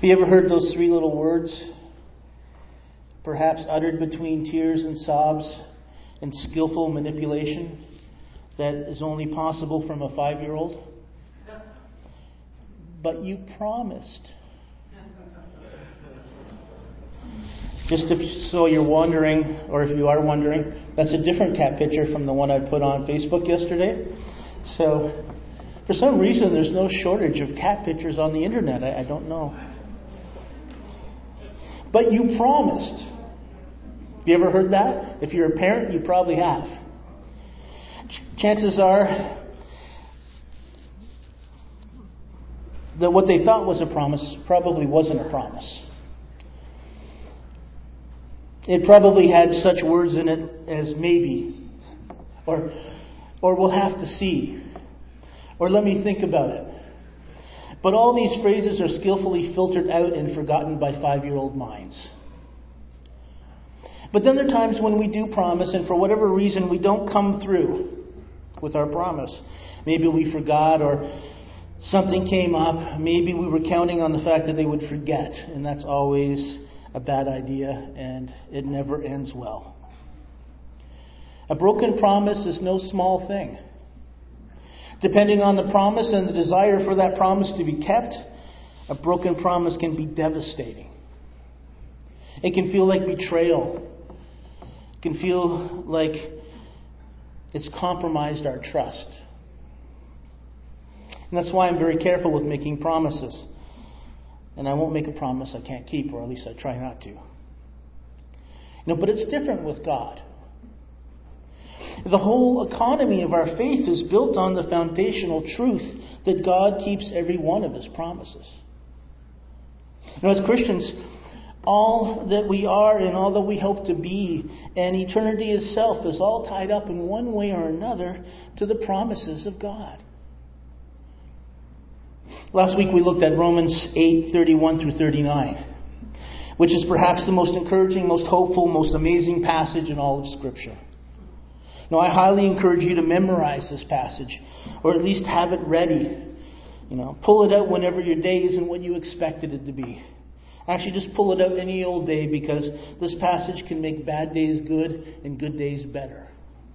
you ever heard those three little words, perhaps uttered between tears and sobs and skillful manipulation, that is only possible from a 5-year-old? But you promised. Just so you're wondering, or if you are wondering, that's a different cat picture from the one I put on Facebook yesterday. So, for some reason, there's no shortage of cat pictures on the internet. I don't know. But you promised. Have you ever heard that? If you're a parent, you probably have. Chances are that what they thought was a promise probably wasn't a promise. It probably had such words in it as maybe, or we'll have to see, or let me think about it. But all these phrases are skillfully filtered out and forgotten by 5-year-old minds. But then there are times when we do promise, and for whatever reason we don't come through with our promise. Maybe we forgot, or something came up. Maybe we were counting on the fact that they would forget, and that's always a bad idea, and it never ends well. A broken promise is no small thing. Depending on the promise and the desire for that promise to be kept, a broken promise can be devastating. It can feel like betrayal. It can feel like it's compromised our trust. And that's why I'm very careful with making promises. And I won't make a promise I can't keep, or at least I try not to. But it's different with God. The whole economy of our faith is built on the foundational truth that God keeps every one of His promises. As Christians, all that we are and all that we hope to be, and eternity itself, is all tied up in one way or another to the promises of God. Last week we looked at Romans 8:31 through 39, which is perhaps the most encouraging, most hopeful, most amazing passage in all of Scripture. Now, I highly encourage you to memorize this passage, or at least have it ready. Pull it out whenever your day isn't what you expected it to be. Actually, just pull it out any old day, because this passage can make bad days good and good days better.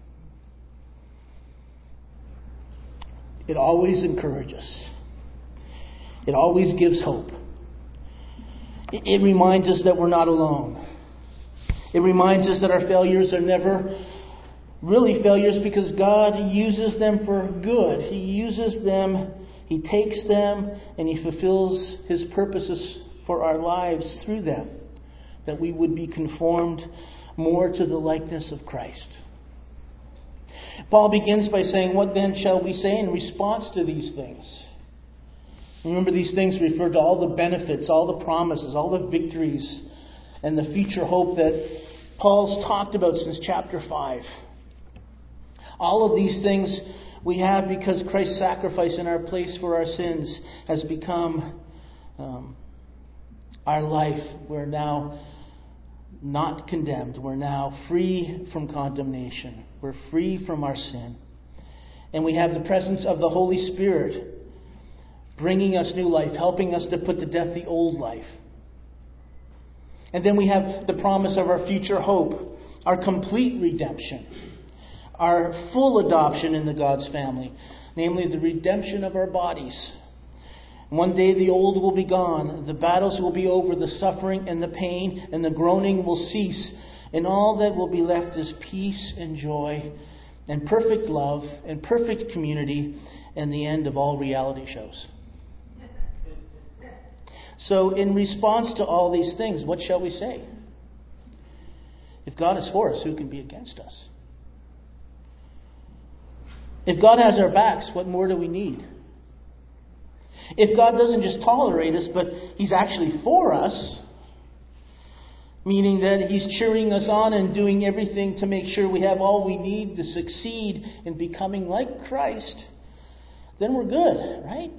It always encourages. It always gives hope. It reminds us that we're not alone. It reminds us that our failures are never really failures, because God uses them for good. He uses them, He takes them, and He fulfills His purposes for our lives through them, that we would be conformed more to the likeness of Christ. Paul begins by saying, "What then shall we say in response to these things?" Remember, these things refer to all the benefits, all the promises, all the victories, and the future hope that Paul's talked about since chapter 5. All of these things we have because Christ's sacrifice in our place for our sins has become our life. We're now not condemned. We're now free from condemnation. We're free from our sin. And we have the presence of the Holy Spirit bringing us new life, helping us to put to death the old life. And then we have the promise of our future hope, our complete redemption, our full adoption into God's family, namely the redemption of our bodies. One day the old will be gone, the battles will be over, the suffering and the pain and the groaning will cease, and all that will be left is peace and joy and perfect love and perfect community and the end of all reality shows. So in response to all these things, what shall we say? If God is for us, who can be against us? If God has our backs, what more do we need? If God doesn't just tolerate us, but He's actually for us, meaning that He's cheering us on and doing everything to make sure we have all we need to succeed in becoming like Christ, then we're good, right?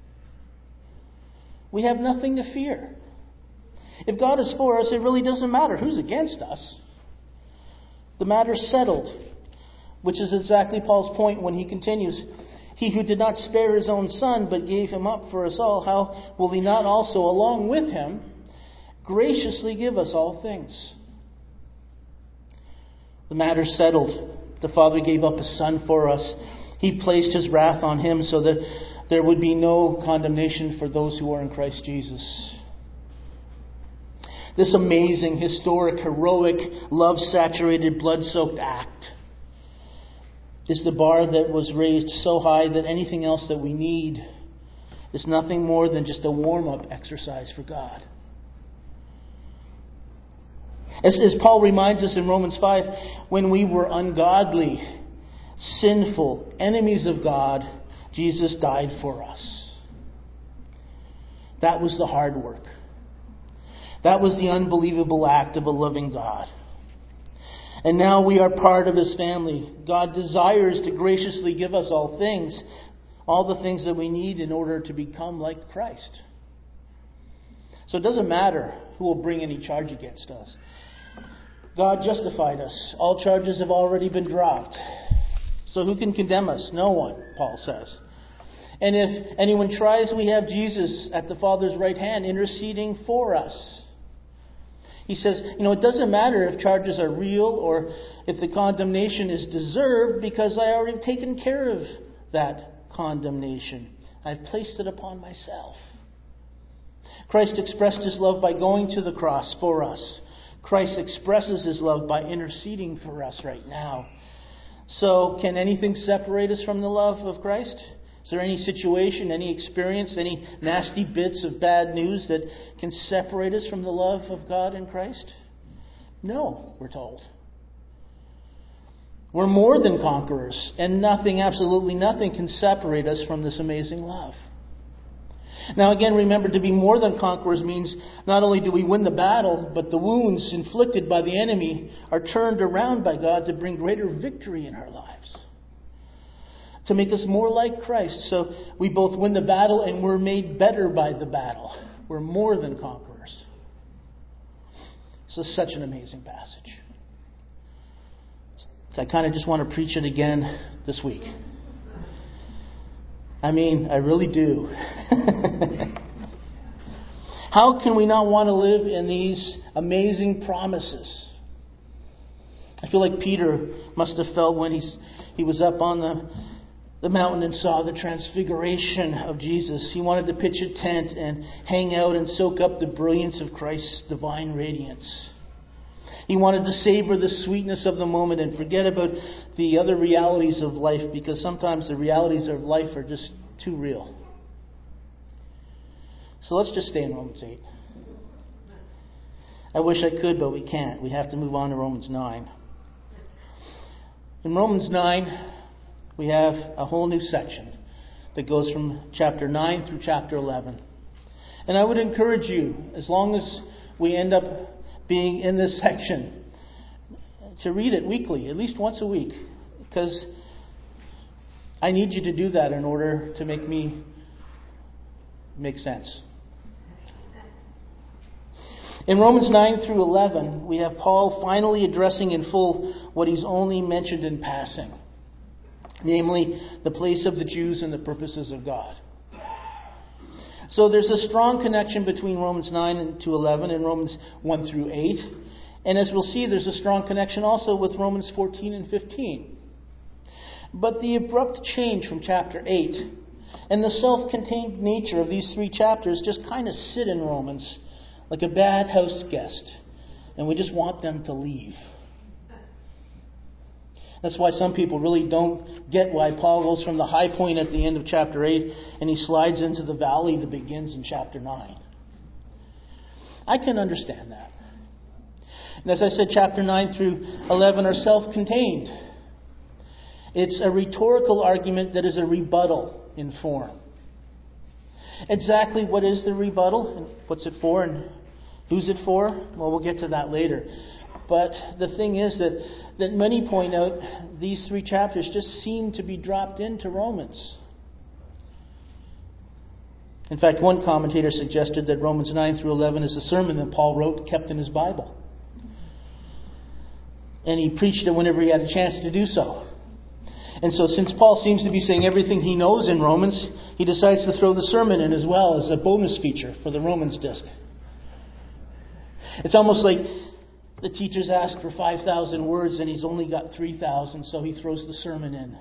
We have nothing to fear. If God is for us, it really doesn't matter who's against us. The matter's settled, which is exactly Paul's point when he continues. He who did not spare his own Son, but gave him up for us all, how will he not also, along with him, graciously give us all things? The matter settled. The Father gave up His Son for us. He placed His wrath on Him so that there would be no condemnation for those who are in Christ Jesus. This amazing, historic, heroic, love-saturated, blood-soaked act is the bar that was raised so high that anything else that we need is nothing more than just a warm-up exercise for God. As Paul reminds us in Romans 5, when we were ungodly, sinful, enemies of God, Jesus died for us. That was the hard work. That was the unbelievable act of a loving God. And now we are part of His family. God desires to graciously give us all the things that we need in order to become like Christ. So it doesn't matter who will bring any charge against us. God justified us. All charges have already been dropped. So who can condemn us? No one, Paul says. And if anyone tries, we have Jesus at the Father's right hand interceding for us. He says, it doesn't matter if charges are real or if the condemnation is deserved, because I already taken care of that condemnation. I've placed it upon myself. Christ expressed His love by going to the cross for us. Christ expresses His love by interceding for us right now. So, can anything separate us from the love of Christ? Is there any situation, any experience, any nasty bits of bad news that can separate us from the love of God in Christ? No, we're told. We're more than conquerors, and nothing, absolutely nothing, can separate us from this amazing love. Now again, remember, to be more than conquerors means not only do we win the battle, but the wounds inflicted by the enemy are turned around by God to bring greater victory in our lives. To make us more like Christ. So we both win the battle and we're made better by the battle. We're more than conquerors. This is such an amazing passage. I kind of just want to preach it again this week. I really do. How can we not want to live in these amazing promises? I feel like Peter must have felt when he was up on the mountain and saw the transfiguration of Jesus. He wanted to pitch a tent and hang out and soak up the brilliance of Christ's divine radiance. He wanted to savor the sweetness of the moment and forget about the other realities of life, because sometimes the realities of life are just too real. So let's just stay in Romans 8. I wish I could, but we can't. We have to move on to Romans 9. In Romans 9, we have a whole new section that goes from chapter 9 through chapter 11. And I would encourage you, as long as we end up being in this section, to read it weekly, at least once a week, because I need you to do that in order to make me make sense. In Romans 9 through 11, we have Paul finally addressing in full what he's only mentioned in passing, namely the place of the Jews and the purposes of God. So there's a strong connection between Romans 9 to 11 and Romans 1 through 8. And as we'll see, there's a strong connection also with Romans 14 and 15. But the abrupt change from chapter 8 and the self-contained nature of these three chapters just kind of sit in Romans like a bad house guest. And we just want them to leave. That's why some people really don't get why Paul goes from the high point at the end of chapter 8 and he slides into the valley that begins in chapter 9. I can understand that. And as I said, chapter 9 through 11 are self-contained. It's a rhetorical argument that is a rebuttal in form. Exactly what is the rebuttal? And what's it for? And who's it for? Well, we'll get to that later. But the thing is that many point out these three chapters just seem to be dropped into Romans. In fact, one commentator suggested that Romans 9 through 11 is a sermon that Paul wrote, kept in his Bible. And he preached it whenever he had a chance to do so. And so since Paul seems to be saying everything he knows in Romans, he decides to throw the sermon in as well as a bonus feature for the Romans disc. It's almost like the teacher's asked for 5,000 words and he's only got 3,000, so he throws the sermon in.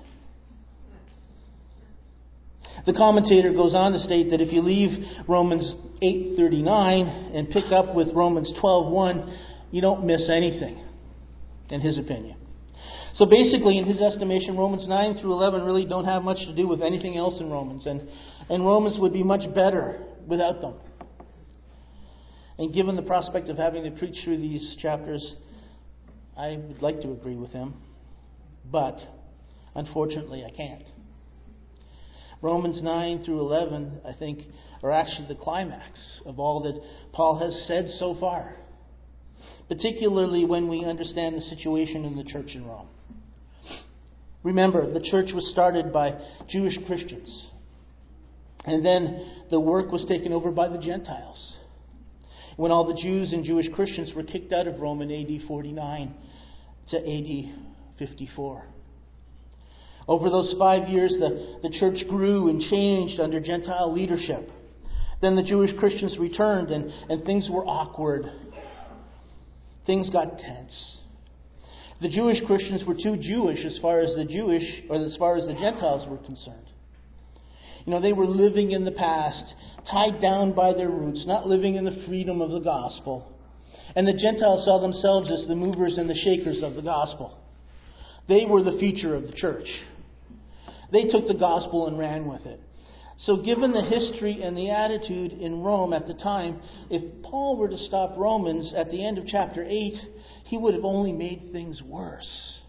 The commentator goes on to state that if you leave Romans 8:39 and pick up with Romans 12:1, you don't miss anything, in his opinion. So basically, in his estimation, Romans 9 through 11 really don't have much to do with anything else in Romans. And Romans would be much better without them. And given the prospect of having to preach through these chapters, I would like to agree with him. But, unfortunately, I can't. Romans 9 through 11, I think, are actually the climax of all that Paul has said so far. Particularly when we understand the situation in the church in Rome. Remember, the church was started by Jewish Christians. And then the work was taken over by the Gentiles. When all the Jews and Jewish Christians were kicked out of Rome in AD 49 to AD 54. Over those 5 years, the church grew and changed under Gentile leadership. Then the Jewish Christians returned and things were awkward. Things got tense. The Jewish Christians were too Jewish as far as the Gentiles were concerned. They were living in the past, tied down by their roots, not living in the freedom of the gospel. And the Gentiles saw themselves as the movers and the shakers of the gospel. They were the future of the church. They took the gospel and ran with it. So given the history and the attitude in Rome at the time, if Paul were to stop Romans at the end of chapter 8, he would have only made things worse.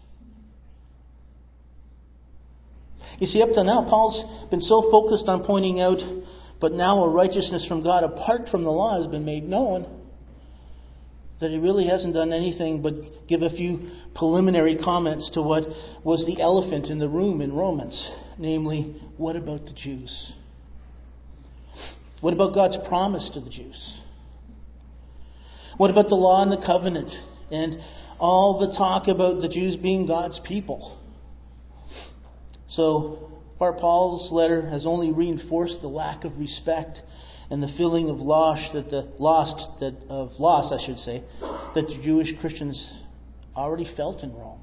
You see, up to now, Paul's been so focused on pointing out, but now a righteousness from God apart from the law has been made known, that he really hasn't done anything but give a few preliminary comments to what was the elephant in the room in Romans. Namely, what about the Jews? What about God's promise to the Jews? What about the law and the covenant and all the talk about the Jews being God's people? So far, Paul's letter has only reinforced the lack of respect and the feeling of loss that the Jewish Christians already felt in Rome.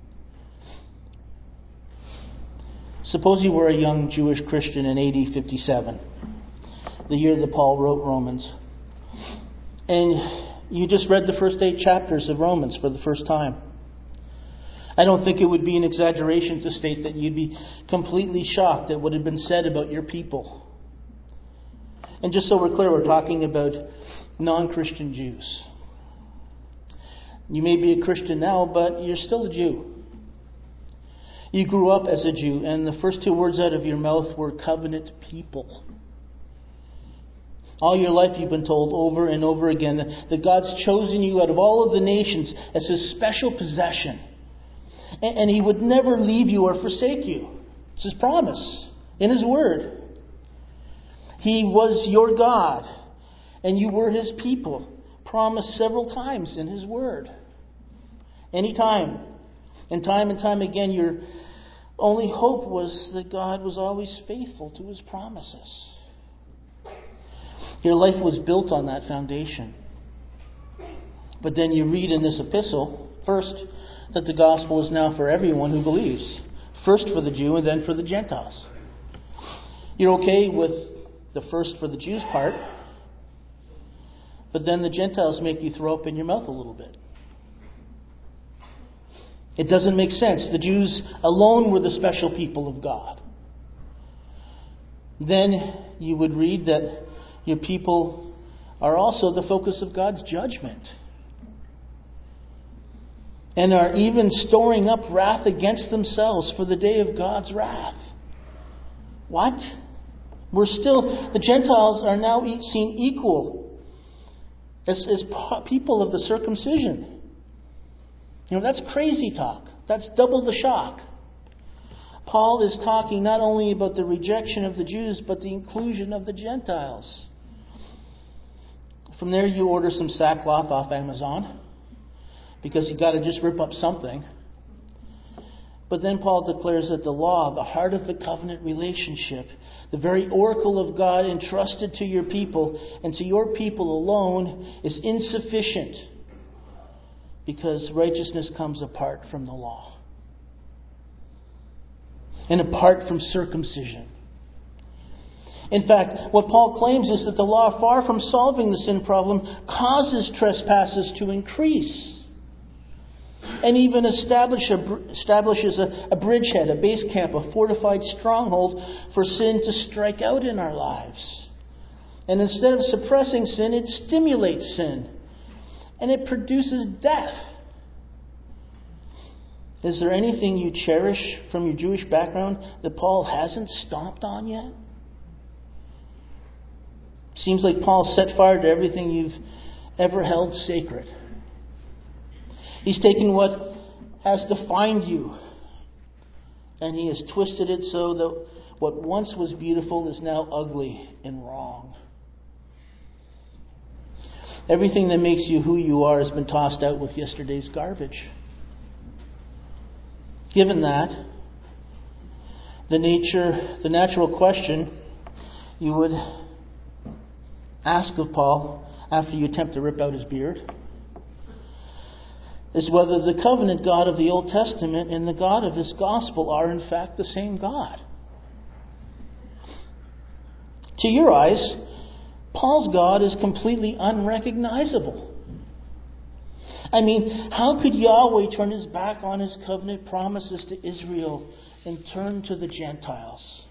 Suppose you were a young Jewish Christian in AD 57, the year that Paul wrote Romans, and you just read the first 8 chapters of Romans for the first time. I don't think it would be an exaggeration to state that you'd be completely shocked at what had been said about your people. And just so we're clear, we're talking about non-Christian Jews. You may be a Christian now, but you're still a Jew. You grew up as a Jew, and the first 2 words out of your mouth were covenant people. All your life you've been told over and over again that God's chosen you out of all of the nations as His special possession. And He would never leave you or forsake you. It's His promise in His Word. He was your God, and you were His people. Promised several times in His Word. Anytime. And time again, your only hope was that God was always faithful to His promises. Your life was built on that foundation. But then you read in this epistle, first, that the gospel is now for everyone who believes. First for the Jew and then for the Gentiles. You're okay with the first for the Jews part, but then the Gentiles make you throw up in your mouth a little bit. It doesn't make sense. The Jews alone were the special people of God. Then you would read that your people are also the focus of God's judgment. And are even storing up wrath against themselves for the day of God's wrath. What? The Gentiles are now seen equal as people of the circumcision. That's crazy talk. That's double the shock. Paul is talking not only about the rejection of the Jews, but the inclusion of the Gentiles. From there, you order some sackcloth off Amazon, because you got to just rip up something. But then Paul declares that the law, the heart of the covenant relationship, the very oracle of God entrusted to your people and to your people alone, is insufficient because righteousness comes apart from the law and apart from circumcision. In fact, what Paul claims is that the law, far from solving the sin problem, causes trespasses to increase. And even establishes a bridgehead, a base camp, a fortified stronghold for sin to strike out in our lives. And instead of suppressing sin, it stimulates sin. And it produces death. Is there anything you cherish from your Jewish background that Paul hasn't stomped on yet? Seems like Paul set fire to everything you've ever held sacred. He's taken what has defined you and he has twisted it so that what once was beautiful is now ugly and wrong. Everything that makes you who you are has been tossed out with yesterday's garbage. Given that, the natural question you would ask of Paul after you attempt to rip out his beard is whether the covenant God of the Old Testament and the God of his gospel are in fact the same God. To your eyes, Paul's God is completely unrecognizable. I mean, how could Yahweh turn his back on his covenant promises to Israel and turn to the Gentiles?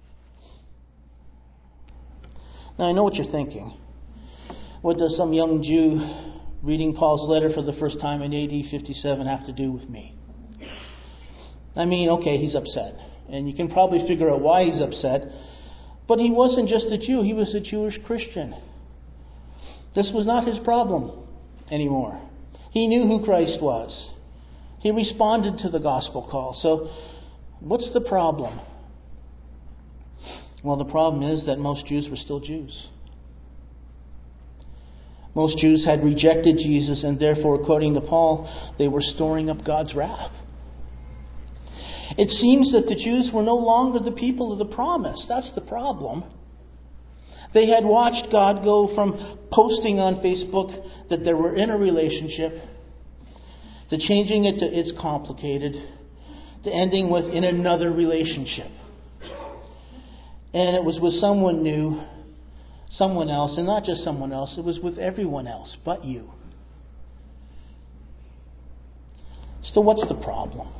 Now, I know what you're thinking. What does some young Jew reading Paul's letter for the first time in AD 57 have to do with me? I mean, okay, he's upset. And you can probably figure out why he's upset. But he wasn't just a Jew, he was a Jewish Christian. This was not his problem anymore. He knew who Christ was. He responded to the gospel call. So, what's the problem? Well, the problem is that most Jews were still Jews. Most Jews had rejected Jesus, and therefore, according to Paul, they were storing up God's wrath. It seems that the Jews were no longer the people of the promise. That's the problem. They had watched God go from posting on Facebook that they were in a relationship, to changing it to it's complicated, to ending with in another relationship. And it was with someone new, someone else, and not just someone else, it was with everyone else but you. So what's the problem?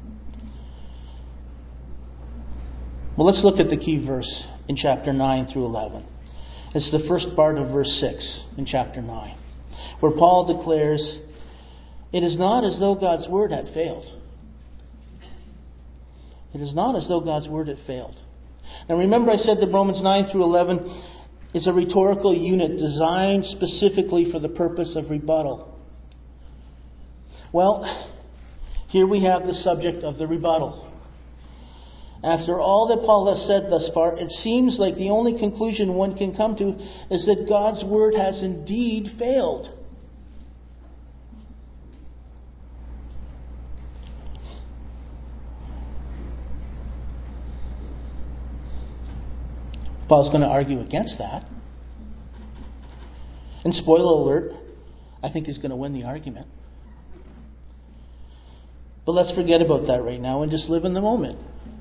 Well, let's look at the key verse in chapter 9 through 11. It's the first part of verse 6 in chapter 9, where Paul declares, "It is not as though God's word had failed." It is not as though God's word had failed. Now remember I said that Romans 9 through 11 is a rhetorical unit designed specifically for the purpose of rebuttal. Well, here we have the subject of the rebuttal. After all that Paul has said thus far, it seems like the only conclusion one can come to is that God's word has indeed failed. Paul's going to argue against that. And spoiler alert, I think he's going to win the argument. But let's forget about that right now and just live in the moment.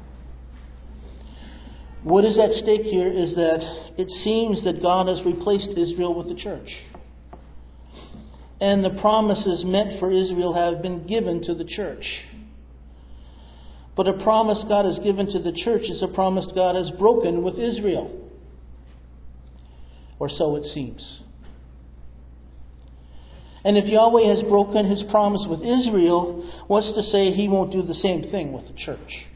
What is at stake here is that it seems that God has replaced Israel with the church. And the promises meant for Israel have been given to the church. But a promise God has given to the church is a promise God has broken with Israel. Or so it seems. And if Yahweh has broken his promise with Israel, what's to say he won't do the same thing with the church?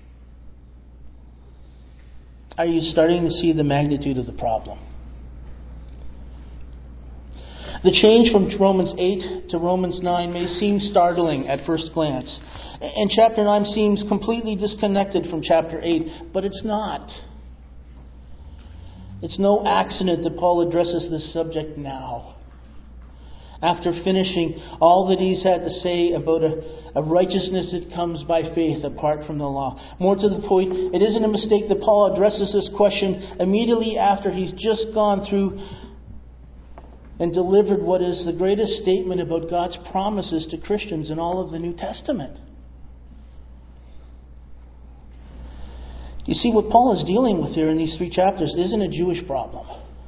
Are you starting to see the magnitude of the problem? The change from Romans 8 to Romans 9 may seem startling at first glance. And chapter 9 seems completely disconnected from chapter 8, but it's not. It's no accident that Paul addresses this subject now. after finishing all that he's had to say about a righteousness that comes by faith apart from the law. More to the point, it isn't a mistake that Paul addresses this question immediately after he's just gone through and delivered what is the greatest statement about God's promises to Christians in all of the New Testament. You see, what Paul is dealing with here in these 3 chapters isn't a Jewish problem.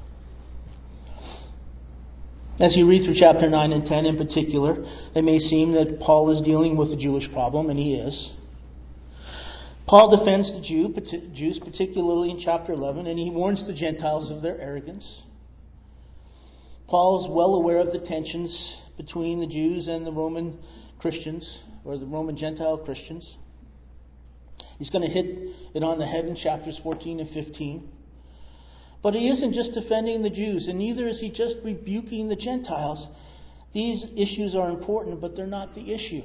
As you read through chapter 9 and 10 in particular, it may seem that Paul is dealing with a Jewish problem, and he is. Paul defends the Jews, particularly in chapter 11, and he warns the Gentiles of their arrogance. Paul is well aware of the tensions between the Jews and the Roman Christians, or the Roman Gentile Christians. He's going to hit it on the head in chapters 14 and 15. But he isn't just defending the Jews, and neither is he just rebuking the Gentiles. These issues are important, but they're not the issue.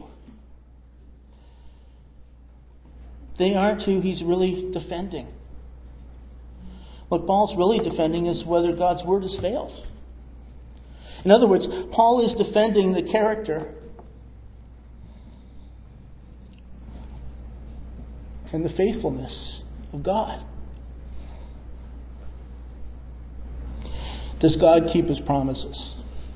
They aren't who he's really defending. What Paul's really defending is whether God's word has failed. In other words, Paul is defending the character and the faithfulness of God. Does God keep His promises?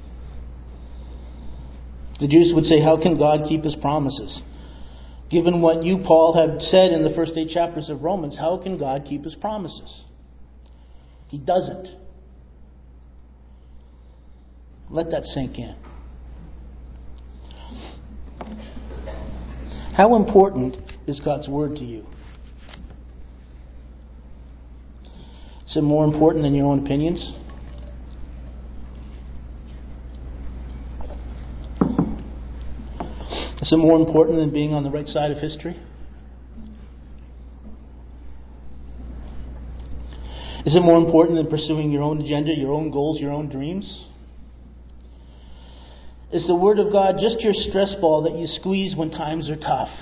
The Jews would say, how can God keep His promises? Given what you, Paul, have said in the first 8 chapters of Romans, how can God keep His promises? He doesn't. Let that sink in. How important is God's word to you? Is it more important than your own opinions? Is it more important than being on the right side of history? Is it more important than pursuing your own agenda, your own goals, your own dreams? Is the Word of God just your stress ball that you squeeze when times are tough?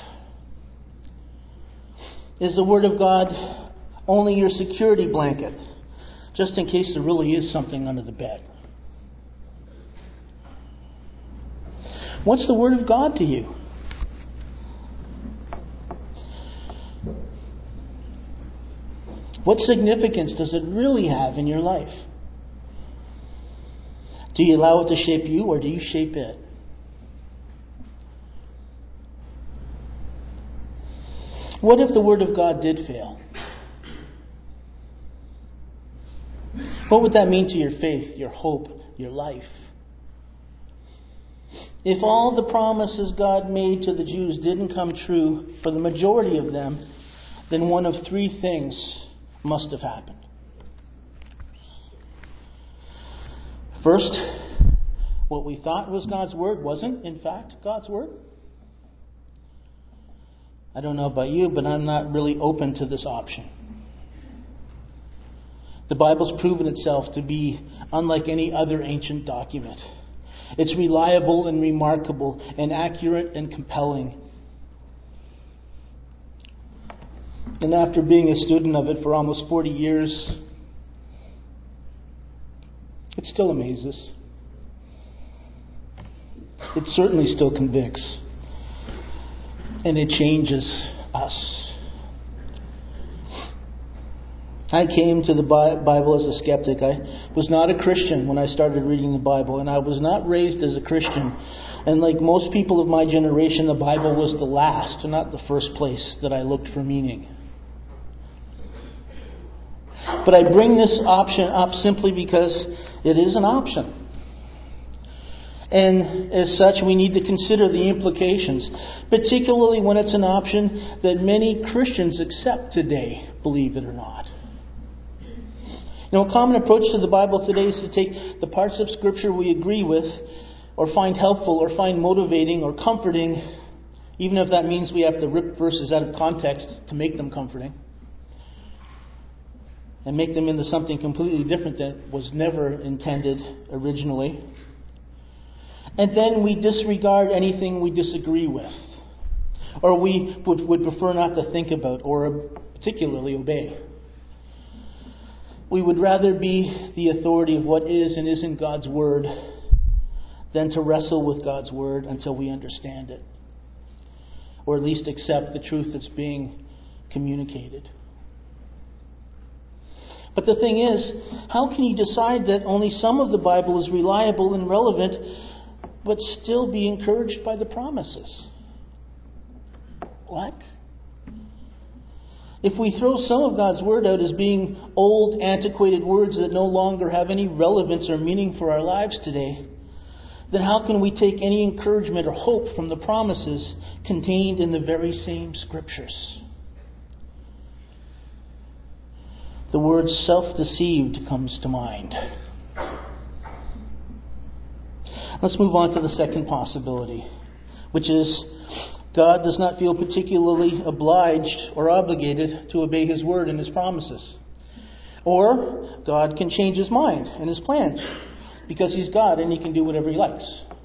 Is the Word of God only your security blanket, just in case there really is something under the bed? What's the Word of God to you? What significance does it really have in your life? Do you allow it to shape you, or do you shape it? What if the Word of God did fail? What would that mean to your faith, your hope, your life? If all the promises God made to the Jews didn't come true for the majority of them, then one of 3 things must have happened. First, what we thought was God's word wasn't, in fact, God's word. I don't know about you, but I'm not really open to this option. The Bible's proven itself to be unlike any other ancient document. It's reliable and remarkable and accurate and compelling. And after being a student of it for almost 40 years, it still amazes. It certainly still convicts. And it changes us. I came to the Bible as a skeptic. I was not a Christian when I started reading the Bible, and I was not raised as a Christian. And like most people of my generation, the Bible was the last, not the first place that I looked for meaning. But I bring this option up simply because it is an option. And as such, we need to consider the implications, particularly when it's an option that many Christians accept today, believe it or not. You know, a common approach to the Bible today is to take the parts of Scripture we agree with, or find helpful, or find motivating, or comforting, even if that means we have to rip verses out of context to make them comforting, and make them into something completely different that was never intended originally. And then we disregard anything we disagree with, or we would prefer not to think about, or particularly obey. We would rather be the authority of what is and isn't God's Word than to wrestle with God's Word until we understand it, or at least accept the truth that's being communicated. But the thing is, how can you decide that only some of the Bible is reliable and relevant, but still be encouraged by the promises? What? If we throw some of God's Word out as being old, antiquated words that no longer have any relevance or meaning for our lives today, then how can we take any encouragement or hope from the promises contained in the very same Scriptures? The word self-deceived comes to mind. Let's move on to the second possibility, which is God does not feel particularly obliged or obligated to obey His Word and His promises. Or God can change His mind and His plans because He's God and He can do whatever He likes.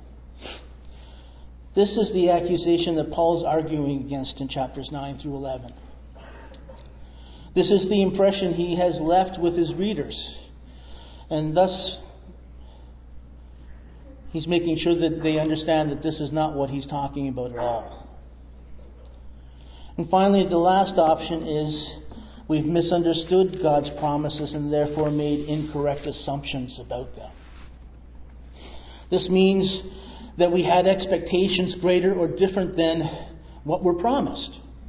This is the accusation that Paul's arguing against in chapters 9 through 11. This is the impression he has left with his readers. And thus, he's making sure that they understand that this is not what he's talking about at all. And finally, the last option is we've misunderstood God's promises and therefore made incorrect assumptions about them. This means that we had expectations greater or different than what were promised.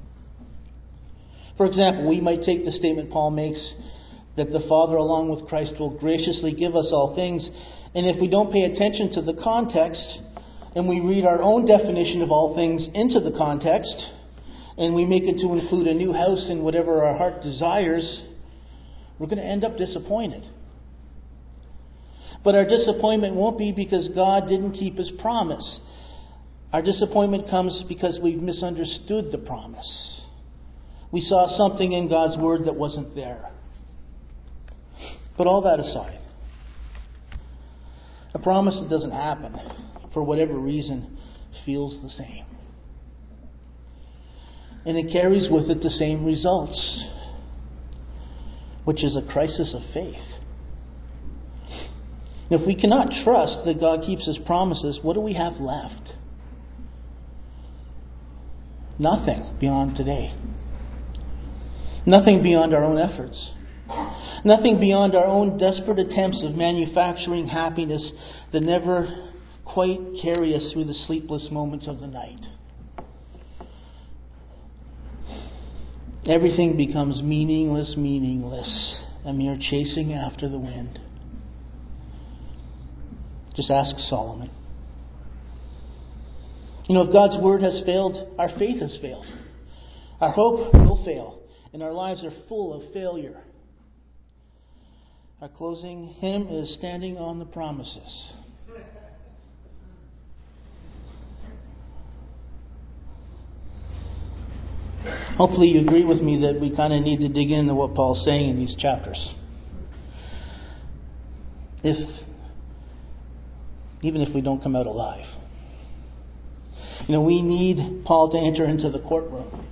For example, we might take the statement Paul makes that the Father along with Christ will graciously give us all things, and if we don't pay attention to the context and we read our own definition of all things into the context, and we make it to include a new house in whatever our heart desires, we're going to end up disappointed. But our disappointment won't be because God didn't keep His promise. Our disappointment comes because we've misunderstood the promise. We saw something in God's Word that wasn't there. But all that aside, a promise that doesn't happen, for whatever reason, feels the same. And it carries with it the same results, which is a crisis of faith. And if we cannot trust that God keeps His promises, what do we have left? Nothing beyond today. Nothing beyond our own efforts. Nothing beyond our own desperate attempts of manufacturing happiness that never quite carry us through the sleepless moments of the night. Everything becomes meaningless, a mere chasing after the wind. Just ask Solomon. If God's Word has failed, our faith has failed. Our hope will fail, and our lives are full of failure. Our closing hymn is Standing on the Promises. Hopefully you agree with me that we kind of need to dig into what Paul's saying in these chapters. Even if we don't come out alive. We need Paul to enter into the courtroom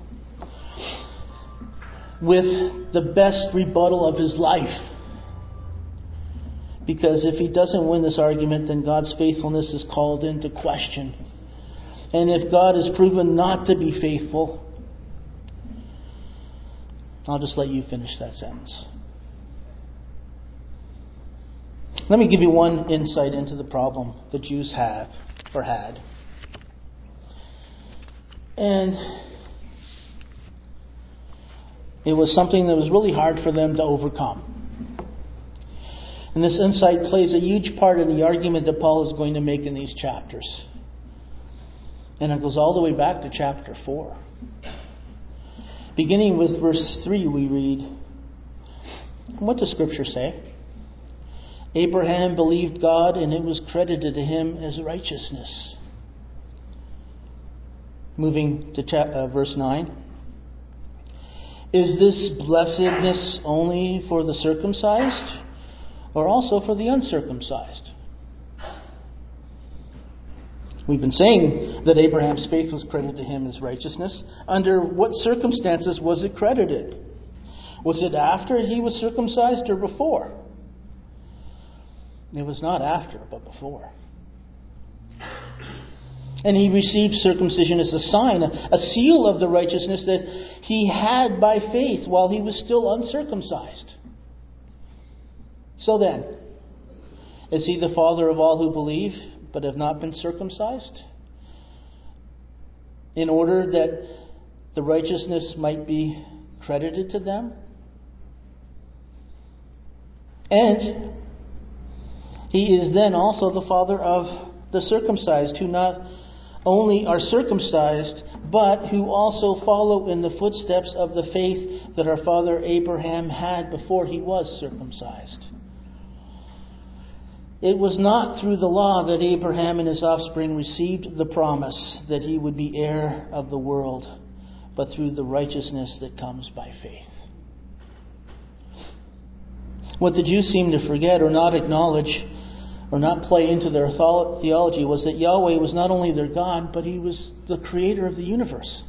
with the best rebuttal of his life. Because if he doesn't win this argument, then God's faithfulness is called into question. And if God is proven not to be faithful, I'll just let you finish that sentence. Let me give you one insight into the problem the Jews have or had. And it was something that was really hard for them to overcome. And this insight plays a huge part in the argument that Paul is going to make in these chapters. And it goes all the way back to chapter 4. Beginning with verse 3, we read, what does Scripture say? Abraham believed God, and it was credited to him as righteousness. Moving to verse 9. Is this blessedness only for the circumcised, or also for the uncircumcised? We've been saying that Abraham's faith was credited to him as righteousness. Under what circumstances was it credited? Was it after he was circumcised or before? It was not after, but before. And he received circumcision as a sign, a seal of the righteousness that he had by faith while he was still uncircumcised. So then, is he the father of all who believe but have not been circumcised? In order that the righteousness might be credited to them? And he is then also the father of the circumcised, who not only are circumcised, but who also follow in the footsteps of the faith that our father Abraham had before he was circumcised. It was not through the law that Abraham and his offspring received the promise that he would be heir of the world, but through the righteousness that comes by faith. What the Jews seemed to forget or not acknowledge or not play into their theology was that Yahweh was not only their God, but He was the creator of the universe.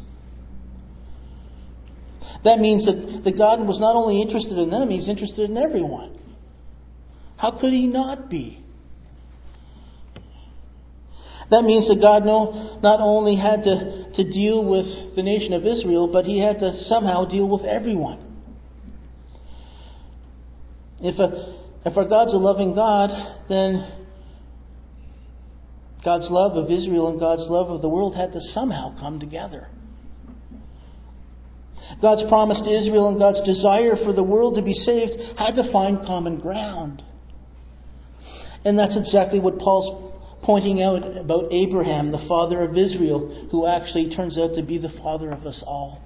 That means that God was not only interested in them, He's interested in everyone. How could He not be? That means that God not only had to deal with the nation of Israel, but He had to somehow deal with everyone. If our God's a loving God, then God's love of Israel and God's love of the world had to somehow come together. God's promise to Israel and God's desire for the world to be saved had to find common ground. And that's exactly what Paul's pointing out about Abraham, the father of Israel, who actually turns out to be the father of us all.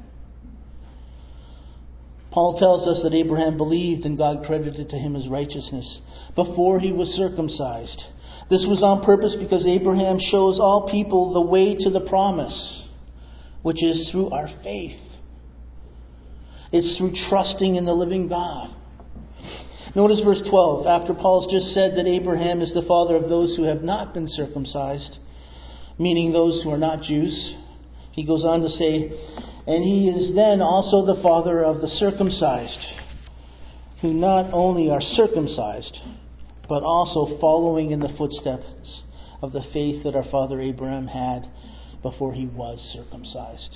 Paul tells us that Abraham believed and God credited to him as righteousness before he was circumcised. This was on purpose because Abraham shows all people the way to the promise, which is through our faith. It's through trusting in the living God. Notice verse 12. After Paul's just said that Abraham is the father of those who have not been circumcised, meaning those who are not Jews, he goes on to say, and he is then also the father of the circumcised, who not only are circumcised, but also following in the footsteps of the faith that our father Abraham had before he was circumcised.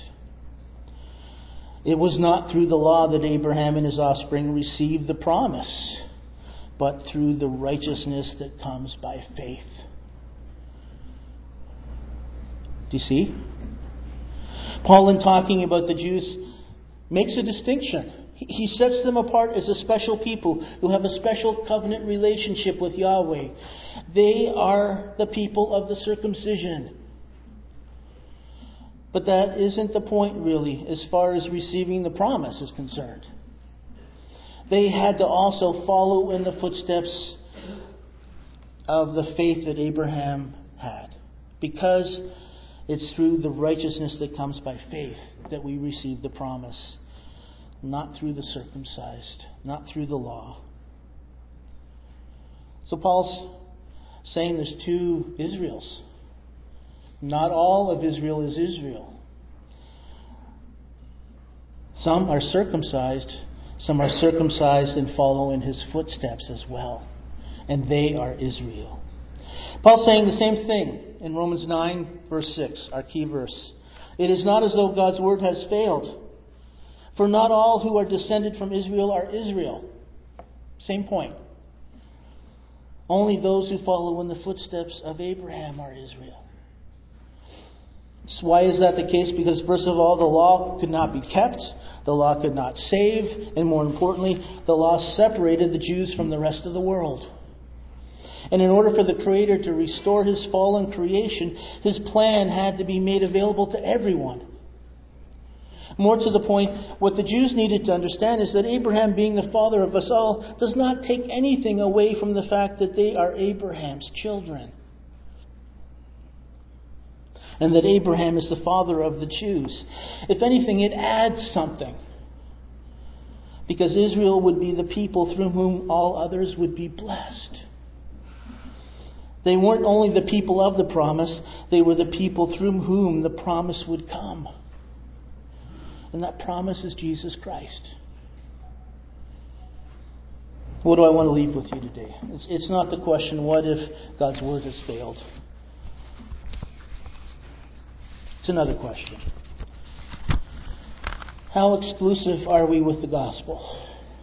It was not through the law that Abraham and his offspring received the promise, but through the righteousness that comes by faith. Do you see? Paul, in talking about the Jews, makes a distinction. He sets them apart as a special people who have a special covenant relationship with Yahweh. They are the people of the circumcision. But that isn't the point, really, as far as receiving the promise is concerned. They had to also follow in the footsteps of the faith that Abraham had. Because it's through the righteousness that comes by faith that we receive the promise. Not through the circumcised. Not through the law. So Paul's saying there's two Israels. Not all of Israel is Israel. Some are circumcised. Some are circumcised and follow in his footsteps as well. And they are Israel. Paul's saying the same thing in Romans 9, verse 6, our key verse. It is not as though God's word has failed. For not all who are descended from Israel are Israel. Same point. Only those who follow in the footsteps of Abraham are Israel. So why is that the case? Because first of all, the law could not be kept. The law could not save. And more importantly, the law separated the Jews from the rest of the world. And in order for the Creator to restore His fallen creation, His plan had to be made available to everyone. More to the point, what the Jews needed to understand is that Abraham, being the father of us all, does not take anything away from the fact that they are Abraham's children. And that Abraham is the father of the Jews. If anything, it adds something. Because Israel would be the people through whom all others would be blessed. They weren't only the people of the promise, they were the people through whom the promise would come. And that promise is Jesus Christ. What do I want to leave with you today? It's not the question, what if God's word has failed? It's another question. How exclusive are we with the gospel?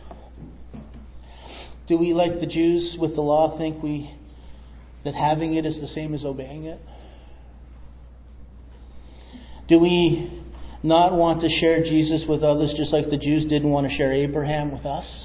Do we, like the Jews with the law, think that having it is the same as obeying it? Do we not want to share Jesus with others just like the Jews didn't want to share Abraham with us?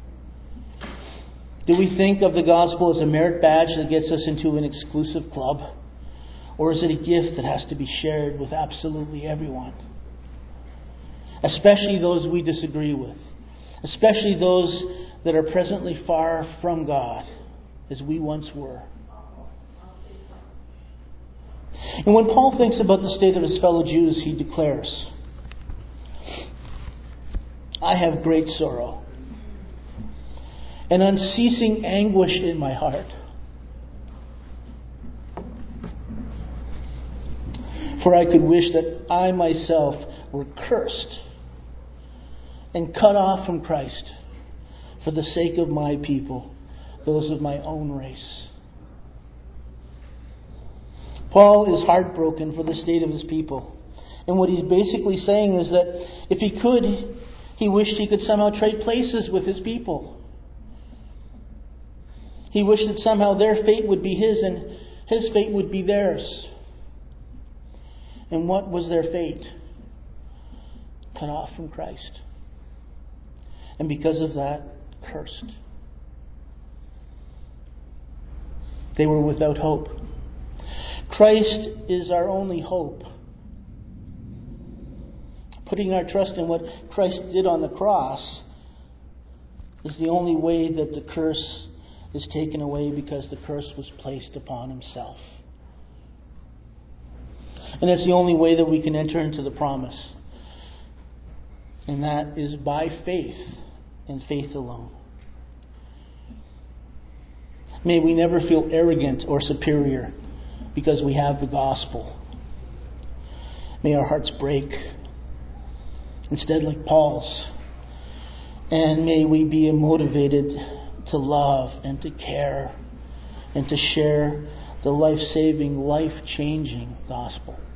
Do we think of the gospel as a merit badge that gets us into an exclusive club? Or is it a gift that has to be shared with absolutely everyone? Especially those we disagree with. Especially those that are presently far from God, as we once were. And when Paul thinks about the state of his fellow Jews, he declares, I have great sorrow and unceasing anguish in my heart. For I could wish that I myself were cursed and cut off from Christ for the sake of my people, those of my own race. Paul is heartbroken for the state of his people. And what he's basically saying is that if he could, he wished he could somehow trade places with his people. He wished that somehow their fate would be his and his fate would be theirs. And what was their fate? Cut off from Christ. And because of that, cursed. They were without hope. Christ is our only hope. Putting our trust in what Christ did on the cross is the only way that the curse is taken away, because the curse was placed upon himself. And that's the only way that we can enter into the promise. And that is by faith and faith alone. May we never feel arrogant or superior because we have the gospel. May our hearts break, instead like Paul's. And may we be motivated to love and to care and to share the life-saving, life-changing gospel.